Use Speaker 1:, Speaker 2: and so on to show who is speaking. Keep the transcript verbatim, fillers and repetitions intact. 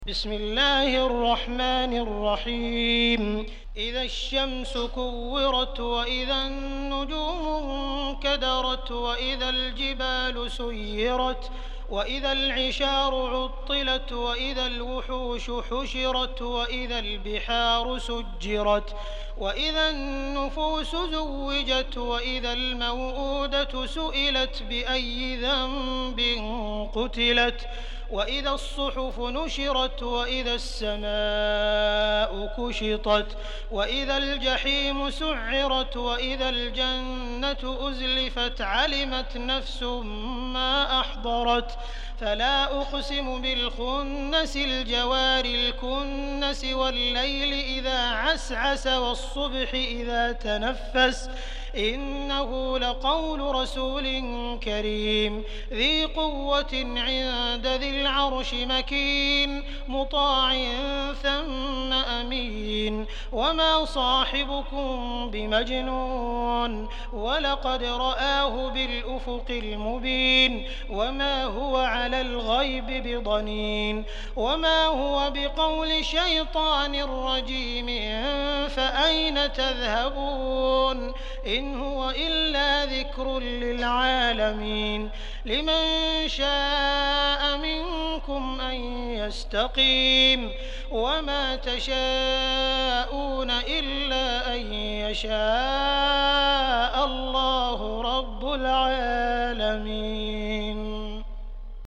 Speaker 1: بسم الله الرحمن الرحيم إذا الشمس كورت وإذا النجوم انكدرت وإذا الجبال سيرت وإذا العشار عطلت وإذا الوحوش حشرت وإذا البحار سجرت وإذا النفوس زوجت وإذا الموءودة سئلت بأي ذنب قتلت وإذا الصحف نشرت وإذا السماء كشطت وإذا الجحيم سعرت وإذا الجنة أزلفت علمت نفس ما أحضرت فلا أقسم بالخنس الجوار الكنس والليل إذا عسعس والصبح إذا تنفس إنه لقول رسول كريم ذي قوة عند ذي العرش مكين مطاع ثم أمين وما صاحبكم بمجنون ولقد رآه بالأفق المبين وما هو على الغيب بضنين وما هو بقول شيطان رجيم فأين تذهبون إن هو إلا ذكر للعالمين لمن شاء منكم أن يستقيم وما تشاءون إلا أن يشاء الله رب العالمين.